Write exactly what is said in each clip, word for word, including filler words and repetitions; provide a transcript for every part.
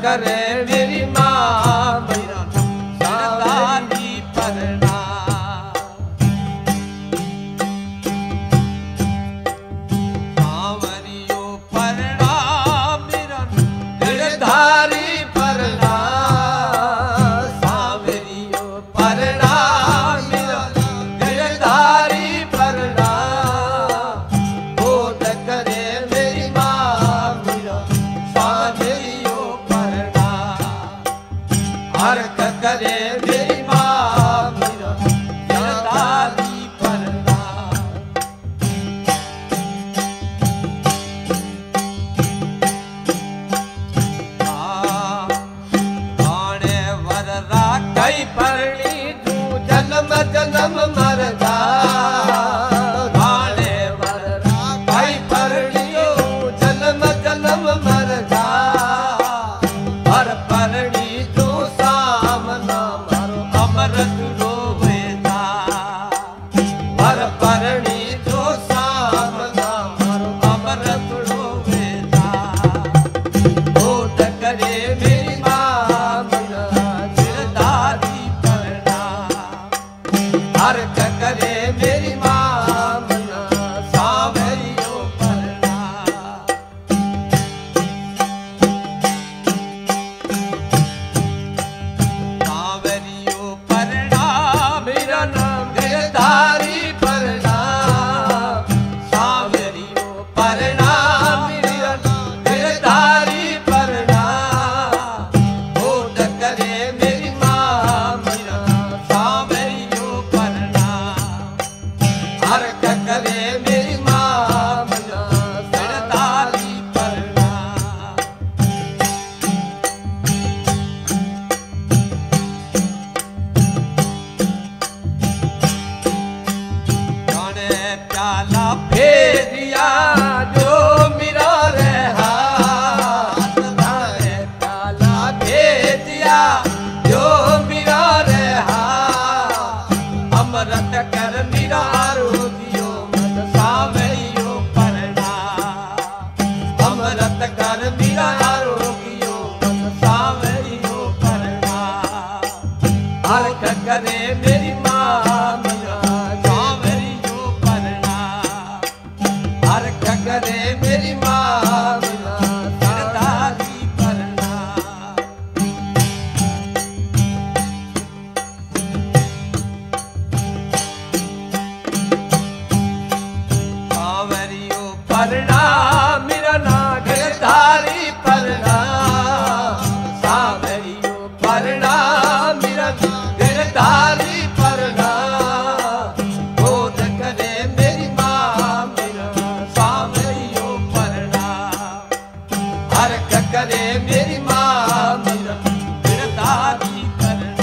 करे मेरी माँ मेरा गिरधारी परना। सांवरियो परना मेरा गिरधारी परना। सांवरियो परना मेरा गिरधारी परना। बोध करे मेरी माँ मेरा सांवरियो परना। अर्घ करे मेरी माँ मेरा गिरधारी परना। आने वर राखई परणी तू जन्म जन्म मर जा। आने वर राखई परणी तू जन्म जन्म मर जा। हर परणी तू सामना मारो अमृत रोवे जा। हर परणी तू सामना मारो अमृत रोवे जा। बोध करे मेरी माँ मेरा गिरधारी परना। अर्घ करे मेरी माँ मेरा सांवरियो परना। सांवरियो परना मेरा नाम गिरधारी परना। सांवरियो परना मेरा नाम गिरधारी परना। बोध करे मेरी माँ मेरा सांवरियो परना। अर्घ करे मेरी माँ मेरा गिरधारी परना। जाने प्याला फेरिया जो मेरा रहा। जाने प्याला भेजिया जो मेरा रहा। अमृत कर मेरा रोगियो मन सांवरियो परना। अमृत कर मेरा रोगियो मन सांवरियो परना। अर्घ करे मेरी माँ मेरा सांवरियो परना। अर्घ करे मेरी माँ मेरा गिरधारी परना। सांवरियो परना मेरा ना गिरधारी परना। सांवरियो परना मेरा गिरधारी परना। बोध करे मेरी माँ मेरा सांवरियो परना। अर्घ करे मेरी माँ मेरा गिरधारी परना।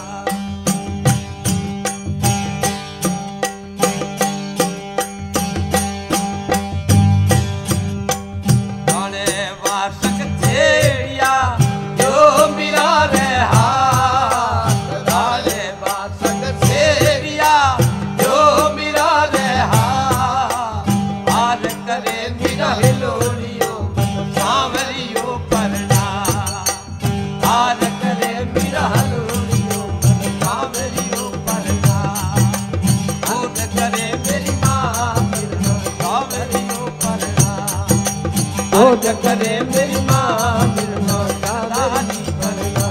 जाने वासक छेड़िया जो मेरा रहा। जाने वासक छेड़िया जो मेरा रहा। हार करे मेरा हिलोड़ियो मन सांवरियो परना। हार करे मेरा हिलोड़ियो मन सांवरियो परना। बोध करे मेरी माँ मेरा सांवरियो परना। बोध करे मेरी माँ मेरा गिरधारी परना।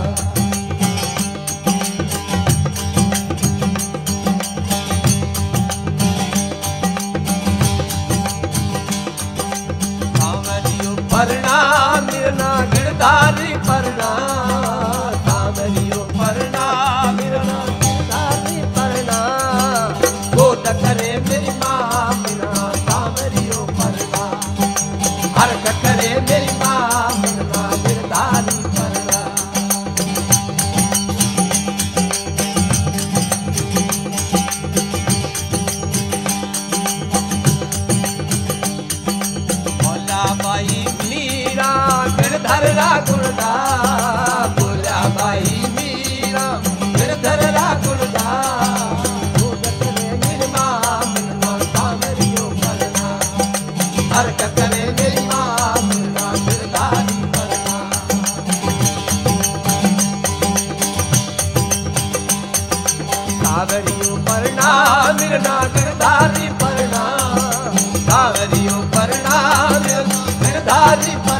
सांवरियो परना मेरा गिरधारी परना। सांवरियो परना मेरा गिरधारी परना। बोध करे मेरी माँ मेरा सांवरियो परना। अर्घ करे मेरी माँ मेरा गिरधारी परना। भोला बाई मीरा गिरधर रा गुणदा। कावरियो प्रणाम मिरना गिरधारी प्रणाम कावरियो प्रणाम गिरधारी प्रणाम